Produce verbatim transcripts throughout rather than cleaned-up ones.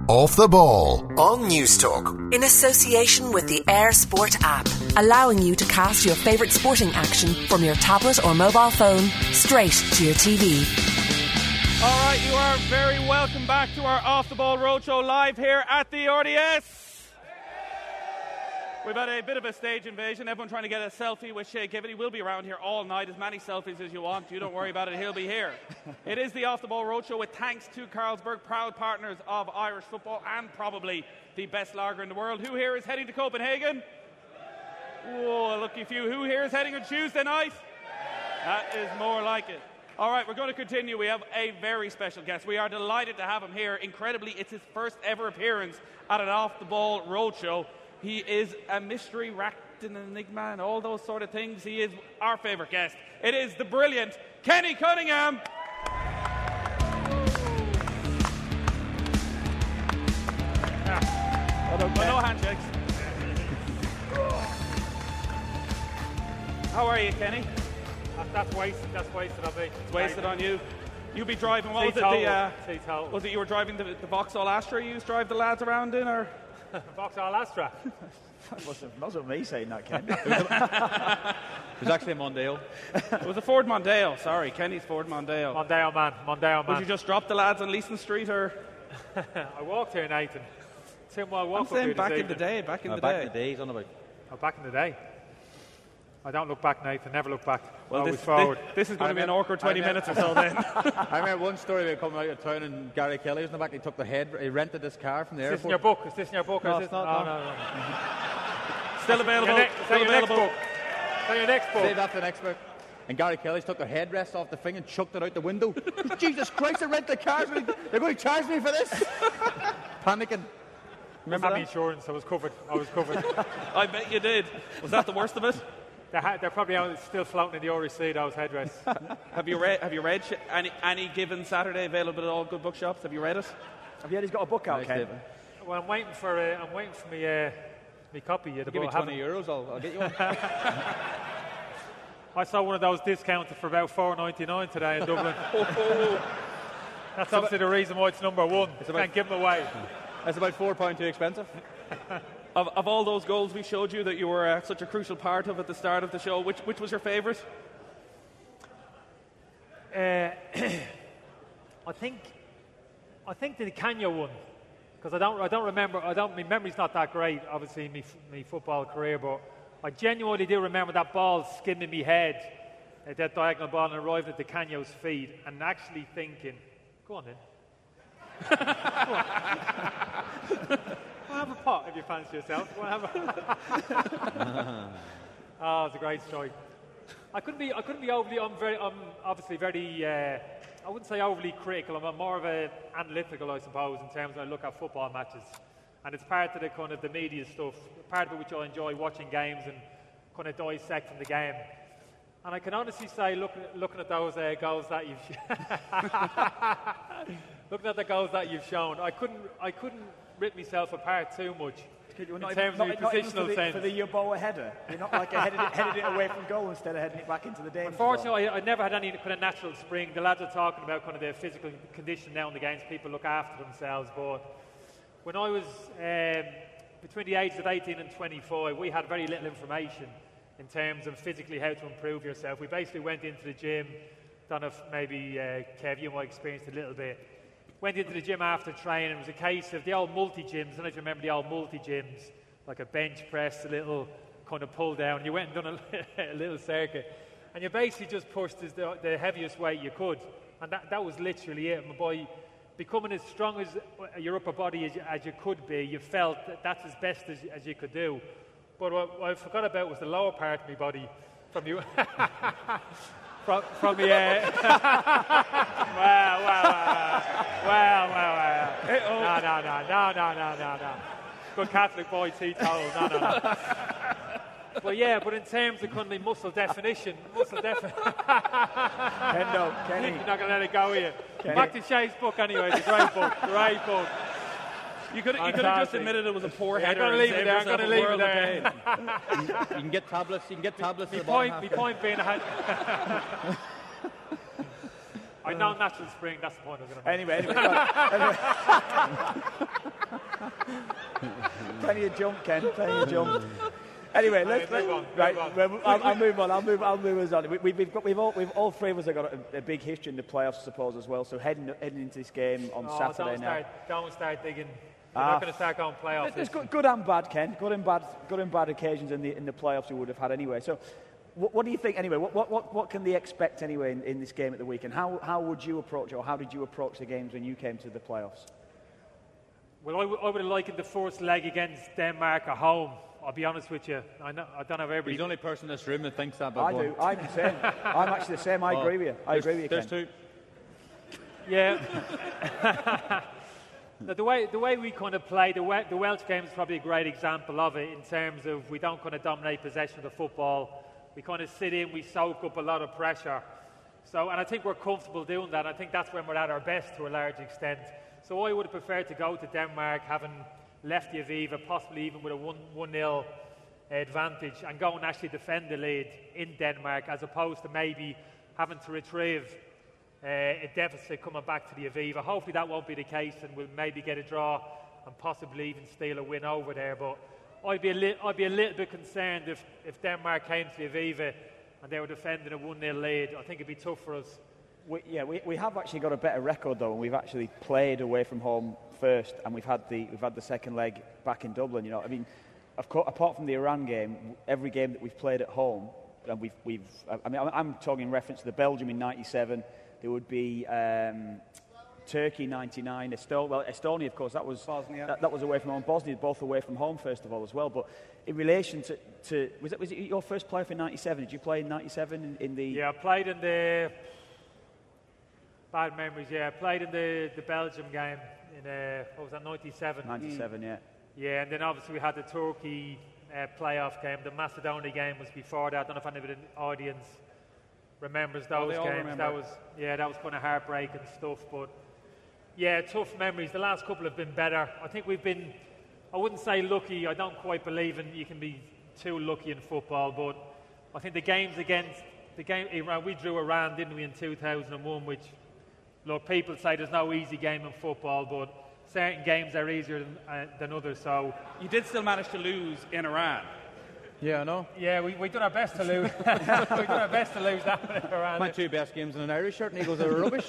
Off the Ball on News Talk. In association with the Air Sport app, allowing you to cast your favourite sporting action from your tablet or mobile phone straight to your T V. All right, you are very welcome back to our Off the Ball Roadshow live here at the R D S. We've had a bit of a stage invasion. Everyone trying to get a selfie with Shay Given. He will be around here all night. As many selfies as you want. You don't worry about it. He'll be here. It is the Off the Ball Roadshow with thanks to Carlsberg, proud partners of Irish football and probably the best lager in the world. Who here is heading to Copenhagen? Whoa, lucky few. Who here is heading on Tuesday night? That is more like it. All right, we're going to continue. We have a very special guest. We are delighted to have him here. Incredibly, it's his first ever appearance at an Off the Ball Roadshow. He is a mystery wrapped in an enigma and all those sort of things. He is our favourite guest. It is the brilliant Kenny Cunningham. Yeah. Well, no handshakes. How are you, Kenny? That's, that's wasted. That's wasted on me. It's wasted on you. You be driving. What was it? The, uh, was it you were driving the, the Vauxhall Astra? You used to drive the lads around in, or? Vauxhall Astra. That wasn't, wasn't me saying that, Ken. It was, a, it was actually a Mondeo. It was a Ford Mondeo. Sorry, Kenny's Ford Mondeo. Mondeo man. Mondeo man. Would you just drop the lads on Leeson Street, or? I walked here, Nathan. Tim, well, walk I'm saying up back here in the day. Back in no, the back day. in the days, on about. Oh, back in the day. I don't look back, Nathan. Never look back. Well, Always this, forward. This, this is going to be an awkward twenty minutes or so then. I remember one story about coming out of town and Gary Kelly was in the back. He took the head. He rented this car from the is airport. Is this in your book? Is this in your book? No, is it's this? not. Oh, no, no, no. Still available. Your ne- Still your available. Next book. Is that your next book? Save that for the next book. And Gary Kelly's took the headrest off the thing and chucked it out the window. Jesus Christ, I rent the car. They're going to charge me for this. Panicking. Remember that? Insurance. I was covered. I was covered. I bet you did. Was that the worst of it? They're, ha- they're probably out, still floating in the Irish Sea, those headrests. Have you read? Have you read sh- any, any Given Saturday available at all good bookshops? Have you read it? Have you heard he's got a book out, Nice, Ken? David. Well, I'm waiting for uh, I'm waiting for me uh, me copy. Yeah, Give me twenty euros. I'll, I'll get you one. I saw one of those discounted for about four ninety-nine today in Dublin. That's obviously the reason why it's number one. It's about, can't give them away. That's about four pound too expensive. Of, of all those goals we showed you that you were uh, such a crucial part of at the start of the show, which which was your favourite? Uh, I think I think the Canyo one, because I don't I don't remember I don't my memory's not that great. Obviously, me me football career, but I genuinely do remember that ball skimming me head, uh, that diagonal ball, and arriving at the Canyo's feet, and actually thinking, "Go on then." Go on. Well, have a pot if you fancy yourself. Well, have a oh, it's a great strike. I couldn't be. I couldn't be overly. I'm very. I'm obviously very. Uh, I wouldn't say overly critical. I'm more of a analytical, I suppose, in terms of I look at football matches, and it's part of the kind of the media stuff. Part of it which I enjoy watching games and kind of dissect from the game. And I can honestly say, looking looking at those uh, goals that you've looking at the goals that you've shown, I couldn't. I couldn't. rip myself apart too much in not terms even, of not, positional not for the, sense. For the Yeboah header, you're not like headed it, headed it away from goal instead of heading it back into the danger. Unfortunately, I, I never had any kind of natural spring. The lads are talking about kind of their physical condition now and the games. People look after themselves, but when I was um, between the ages of eighteen and twenty-five, we had very little information in terms of physically how to improve yourself. We basically went into the gym. Don't know if maybe uh, Kev, you might experience a little bit. Went into the gym after training. It was a case of the old multi-gyms. I don't know if you remember the old multi-gyms, like a bench press, a little kind of pull down. You went and done a, a little circuit. And you basically just pushed as the, the heaviest weight you could. And that, that was literally it. And by becoming as strong as your upper body as you, as you could be, you felt that that's as best as, as you could do. But what, what I forgot about was the lower part of my body from you. From, from the uh, wow, wow, wow, wow, wow, wow. No, no, no, no, no, no, no, no. Good Catholic boy, teetotal. No, no, no. But yeah, but in terms of kind of muscle definition, muscle definition. Kendo, Kenny. You're not going to let it go here. Kenny. Back to Shay's book anyway. It's a great book. Great book. You could, you could have just admitted it was a poor yeah, header. I'm going to leave it there. I'm going to leave it there. you, you can get tablets. You can get tablets. My point, my point being, I had I know natural spring, that's the point I was going to make. Anyway, anyway. Plenty of jump, Ken. Plenty of jump. Anyway, let's right, move on, right. move on. Well, I'll, I'll move on. I'll move. I'll move us on. We, we, we've got. We've all. We've all three of us have got a, a big history in the playoffs, I suppose, as well. So heading heading into this game on oh, Saturday don't now. start, don't start digging. We're Ah. not going to start going playoffs. There's good, good and bad, Ken. Good and bad. Good and bad occasions in the in the playoffs we would have had anyway. So, what, what do you think anyway? What what what, what can they expect anyway in, in this game at the weekend? How how would you approach it, or how did you approach the games when you came to the playoffs? Well, I, w- I would have liked the first leg against Denmark at home. I'll be honest with you. I, know, I don't have every. He's the only person in this room that thinks that. I do. I'm the same. I'm actually the same. I Oh, agree with you. I agree with you, There's Ken. two. Yeah. Now, the way the way we kind of play, the, we- the Welsh game is probably a great example of it in terms of we don't kind of dominate possession of the football. We kind of sit in, we soak up a lot of pressure. So, and I think we're comfortable doing that. I think that's when we're at our best to a large extent. So I would have preferred to go to Denmark having left the Aviva, possibly even with a one nil advantage, and go and actually defend the lead in Denmark, as opposed to maybe having to retrieve uh, a deficit coming back to the Aviva. Hopefully that won't be the case, and we'll maybe get a draw and possibly even steal a win over there. But I'd be a, li- I'd be a little bit concerned if, if Denmark came to the Aviva and they were defending a one nil lead. I think it'd be tough for us. We, yeah, we, we have actually got a better record though, and we've actually played away from home first, and we've had the we've had the second leg back in Dublin. You know, I mean, of course, apart from the Iran game, every game that we've played at home, and we've we've. I mean, I'm talking in reference to the Belgium in ninety-seven. There would be um, Turkey ninety-nine, Estonia. Well, Estonia, of course, that was Bosnia. That, that was away from home. Bosnia, both away from home first of all as well. But in relation to, to was it was it your first playoff in ninety-seven? Did you play in ninety-seven in, in the? Yeah, I played in the. Bad memories, yeah. I played in the, the Belgium game in, uh, what was that, ninety-seven? ninety-seven, yeah. Yeah, and then obviously we had the Turkey uh, playoff game. The Macedonia game was before that. I don't know if anybody in the audience remembers those Oh, they all games. remember. That was, yeah, that was kind of heartbreaking stuff. But yeah, tough memories. The last couple have been better. I think we've been, I wouldn't say lucky. I don't quite believe in you can be too lucky in football. But I think the games against, the game, Iran, we drew Iran, didn't we, in two thousand one, which, look, people say there's no easy game in football, but certain games are easier than, uh, than others. So You did still manage to lose in Iran. Yeah, I know. yeah, we we done our best to lose. we done our best to lose that one around. My two best games in an Irish shirt, and he goes, they're rubbish.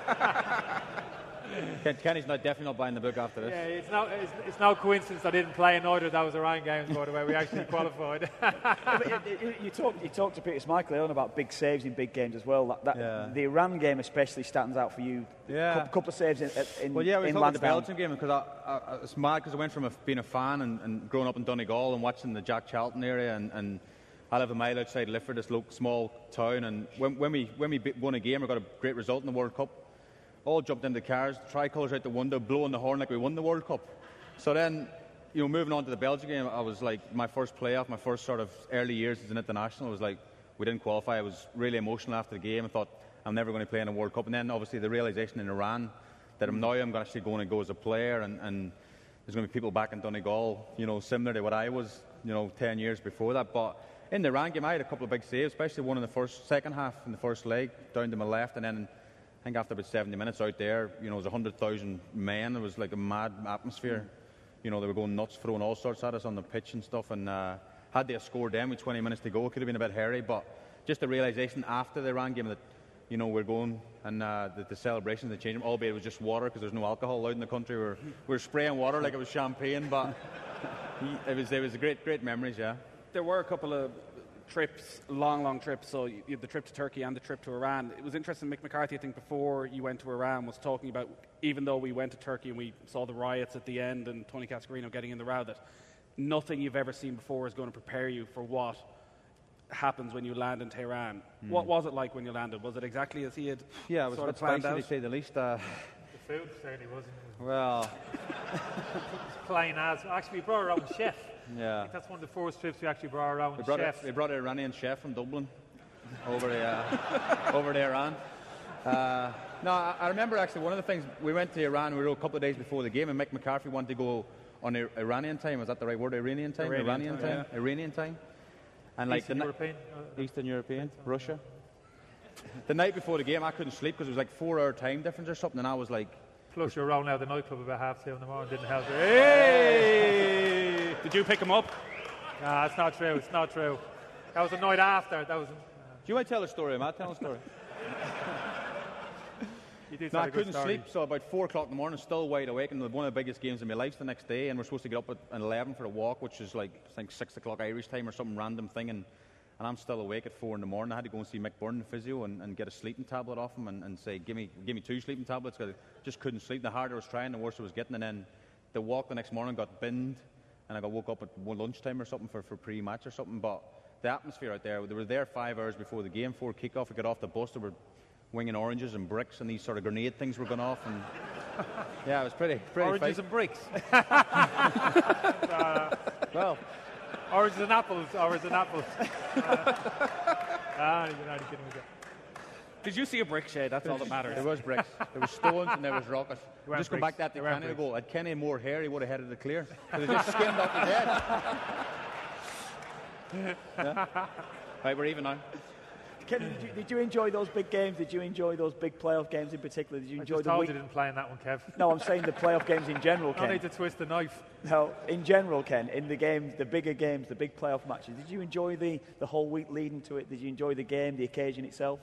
Ken, Kenny's not definitely not buying the book after this. Yeah, it's no it's, it's no coincidence I didn't play in either of those Iran games. By the way, we actually qualified. But you, you, you talked you talked to Peter Schmeichel on about big saves in big games as well. That, that, Yeah. The Iran game especially stands out for you. Yeah. Couple, couple of saves in, in, Well, yeah, we in talked about the Landebound. Belgium game because I, I, I, it's mad because I went from a, being a fan and, and growing up in Donegal and watching the Jack Charlton area, and, and I live a mile outside Lifford, this local small town, and when, when we when we beat- won a game or got a great result in the World Cup, all jumped into the cars, tricolours out the window, blowing the horn like we won the World Cup. So then, you know, moving on to the Belgium game, I was like, my first playoff, my first sort of early years as an international, was like, we didn't qualify. I was really emotional after the game. I thought, I'm never going to play in a World Cup. And then, obviously, the realisation in Iran that I'm now I'm actually going to go as a player, and, and there's going to be people back in Donegal, you know, similar to what I was, you know, ten years before that. But in the Iran game, I had a couple of big saves, especially one in the first, second half in the first leg, down to my left, and then I think after about seventy minutes out there, you know, it was one hundred thousand men. It was like a mad atmosphere. You know, they were going nuts, throwing all sorts at us on the pitch and stuff. And uh, had they scored then with twenty minutes to go, it could have been a bit hairy. But just the realisation after the Iran game that, you know, we're going, and uh, the, the celebrations, the change, albeit it was just water because there's no alcohol allowed in the country. We were, we were spraying water like it was champagne. But it was it was a great, great memories, yeah. There were a couple of trips, long, long trips. So you had the trip to Turkey and the trip to Iran. It was interesting. Mick McCarthy, I think, before you went to Iran, was talking about, even though we went to Turkey and we saw the riots at the end and Tony Cascarino getting in the row, that nothing you've ever seen before is going to prepare you for what happens when you land in Tehran. Mm. What was it like when you landed? Was it exactly as he had Yeah, it was sort a of bit planned spicy out? to say the least. Uh, The food certainly wasn't. well, It's plain as. Actually, we brought our own chef. I yeah. think that's one of the first trips we actually brought our own We brought, a, chef. we brought an Iranian chef from Dublin over to, uh, over to Iran. Uh, no, I, I remember actually one of the things, we went to Iran, we were a couple of days before the game, and Mick McCarthy wanted to go on Ir- Iranian time. Is that the right word? Iranian time? Iranian time, time? Iranian time. And like Eastern the, European. uh, Eastern European, Russia. the night before the game, I couldn't sleep because it was like four-hour time difference or something, and I was like... Plus, you were rolling out of the nightclub about half two in the morning, didn't help. Hey! Did you pick him up? Nah, it's not true. It's not true. That was the night after. That was. Do you want to tell a story, Matt? Tell a story. You did no, tell I a good couldn't story. sleep, so about four o'clock in the morning, still wide awake, and one of the biggest games of my life the next day, and we're supposed to get up at eleven for a walk, which is like, I think, six o'clock Irish time or some random thing, and, and I'm still awake at four in the morning. I had to go and see Mick Byrne, the physio, and, and get a sleeping tablet off him and, and say, give me give me two sleeping tablets, because I just couldn't sleep. The harder I was trying, the worse I was getting, and then the walk the next morning got binned, and I got woke up at lunchtime or something for, for pre-match or something, but the atmosphere out there, they were there five hours before the game, before kick-off. We got off the bus, there were winging oranges and bricks, and these sort of grenade things were going off, and yeah, it was pretty, pretty Oranges fight. and bricks. uh, well, oranges and apples. Oranges and apples. uh, ah, you're not kidding me. Did you see a brick shade? That's all that matters. There was bricks, there was stones, and there was rockets. Just going back that to bricks. Kenny ago, had Kenny more hair, he would have headed it clear. Because he just skimmed off his head. Yeah. Right, we're even now. Kenny, did you, did you enjoy those big games? Did you enjoy those big playoff games in particular? Did you enjoy I just the told week? you didn't play in that one, Kev. No, I'm saying the playoff games in general, Ken. I need to twist the knife. No, in general, Ken, in the games, the bigger games, the big playoff matches, did you enjoy the, the whole week leading to it? Did you enjoy the game, the occasion itself?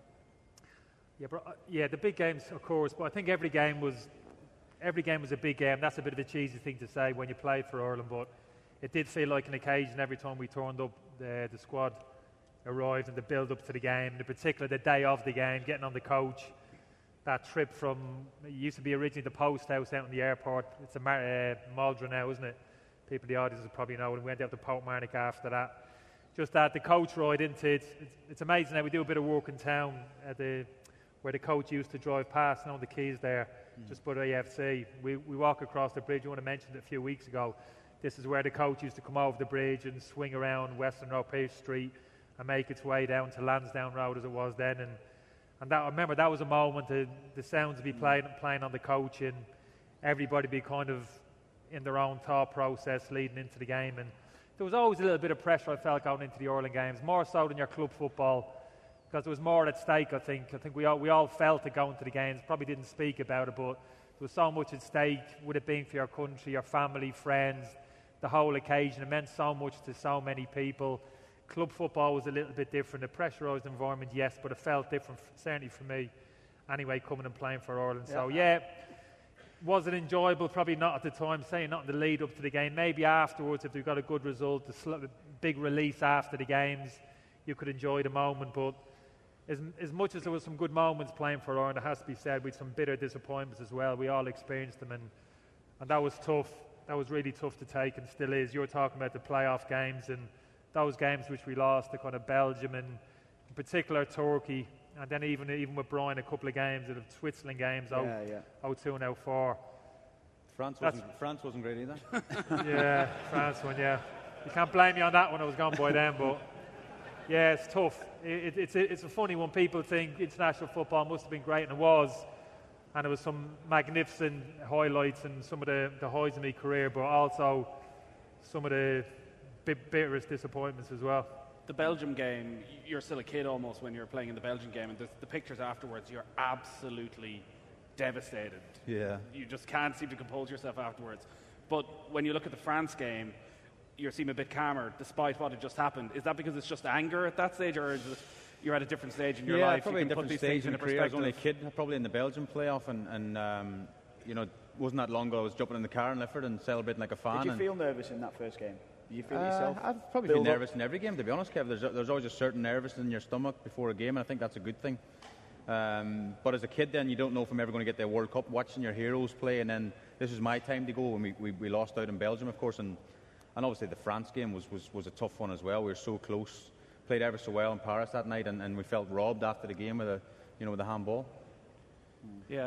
Yeah, bro, uh, yeah, the big games, of course, but I think every game was every game was a big game. That's a bit of a cheesy thing to say when you played for Ireland, but it did feel like an occasion every time we turned up. The, the squad arrived and the build-up to the game, in particular the day of the game, getting on the coach. That trip from, it used to be originally the post house out in the airport. It's a Mar- uh, Maldron now, isn't it? People in the audience will probably know. And we went out to Portmarnock after that. Just that, the coach ride into it. It's, it's amazing how we do a bit of work in town at the, where the coach used to drive past, now the keys there, mm. just by the A F C. We, we walk across the bridge. You want to mention it a few weeks ago. This is where the coach used to come over the bridge and swing around Western Road Page Street and make its way down to Lansdowne Road as it was then. And and that, I remember that was a moment, the, the sounds would be playing, playing on the coach, and everybody be kind of in their own thought process leading into the game. And there was always a little bit of pressure, I felt, going into the Ireland games, more so than your club football, because there was more at stake, I think. I think we all, we all felt it going to the games, probably didn't speak about it, but there was so much at stake, would it being for your country, your family, friends, the whole occasion. It meant so much to so many people. Club football was a little bit different, a pressurised environment, yes, but it felt different, certainly for me, anyway, coming and playing for Ireland. Yeah. So, yeah, was it enjoyable? Probably not at the time, saying not in the lead up to the game. Maybe afterwards, if we got a good result, the sl- big release after the games, you could enjoy the moment. But as, as much as there was some good moments playing for Ireland, it has to be said, with some bitter disappointments as well. We all experienced them, and, and that was tough. That was really tough to take, and still is. You were talking about the playoff games, and those games which we lost, the kind of Belgium and in particular Turkey, and then even even with Brian, a couple of games, the Switzerland games, yeah, yeah. oh two and oh four. France wasn't, France wasn't great either. Yeah, France one, yeah. You can't blame me on that one, I was gone by then, but yeah, it's tough. It, it, it's, a, it's a funny one. People think international football must have been great, and it was. And there was some magnificent highlights and some of the, the highs of my career, but also some of the bitterest disappointments as well. The Belgium game, you're still a kid almost when you're playing in the Belgian game, and the, the pictures afterwards, you're absolutely devastated. Yeah. You just can't seem to compose yourself afterwards. But when you look at the France game, you seem a bit calmer despite what had just happened. Is that because it's just anger at that stage, or is it you're at a different stage in your yeah, life? Probably you a can put different these stage things in in the career. I was only a perspective. kid, probably in the Belgian playoff, and, and um, you know, wasn't that long ago I was jumping in the car in Lifford and celebrating like a fan. Did you and feel nervous in that first game? Did you feel uh, yourself? I've probably been nervous up? in every game, to be honest, Kev. There's, there's always a certain nervousness in your stomach before a game, and I think that's a good thing. Um, but as a kid then, you don't know if I'm ever going to get the World Cup, watching your heroes play, and then this was my time to go when we, we, we lost out in Belgium, of course, and, and obviously the France game was, was, was a tough one as well. We were so close. Played ever so well in Paris that night, and, and we felt robbed after the game with a, you know, with a handball. Yeah.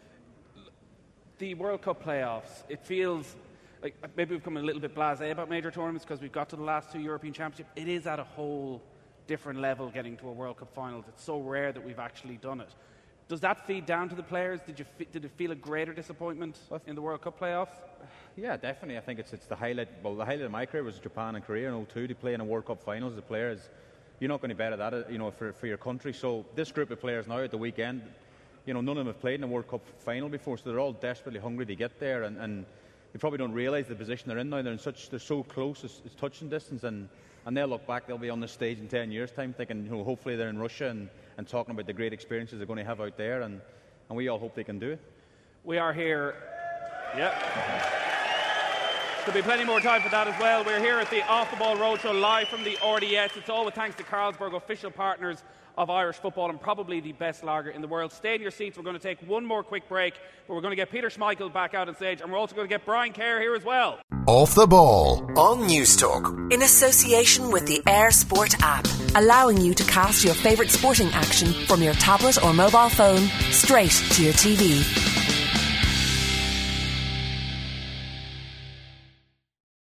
The World Cup playoffs, it feels like maybe we've become a little bit blasé about major tournaments because we've got to the last two European Championships. It is at a whole different level getting to a World Cup finals. It's so rare that we've actually done it. Does that feed down to the players? Did you f- did it feel a greater disappointment in the World Cup playoffs? Yeah, definitely. I think it's it's the highlight. Well, the highlight of my career was Japan and Korea in oh two. To play in a World Cup finals as a player is, you're not going to be better at that, you know, for, for your country. So this group of players now at the weekend, you know, none of them have played in a World Cup final before, so they're all desperately hungry to get there, and, and they probably don't realise the position they're in now. They're in such, they're so close, it's, it's touching distance, and, and they'll look back, they'll be on this stage in ten years' time thinking, you know, hopefully they're in Russia and, and talking about the great experiences they're going to have out there, and, and we all hope they can do it. We are here. Yep. There'll be plenty more time for that as well. We're here at the Off the Ball Roadshow live from the R D S. It's all with thanks to Carlsberg, official partners of Irish football and probably the best lager in the world. Stay in your seats. We're going to take one more quick break, but we're going to get Peter Schmeichel back out on stage, and we're also going to get Brian Kerr here as well. Off the Ball on News Talk. In association with the Air Sport app, allowing you to cast your favourite sporting action from your tablet or mobile phone straight to your T V.